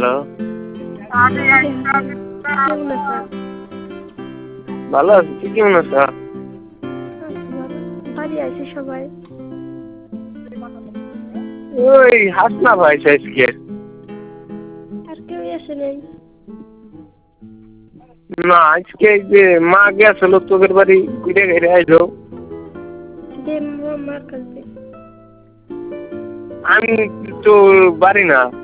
Hello, কেমন আছো? ভালো আছি, তুই কেমন আছো? আছি ভালো। বাড়ি আছে সবাই? ওই হাসনা ভাই আজকে। আর কেউ আসে নাই? না, আজকে এই যে মা গেছিল তোদের বাড়ি ঘুরে ঘুরে আইলো। দে মার কাছে। আমি তো বাড়ি না।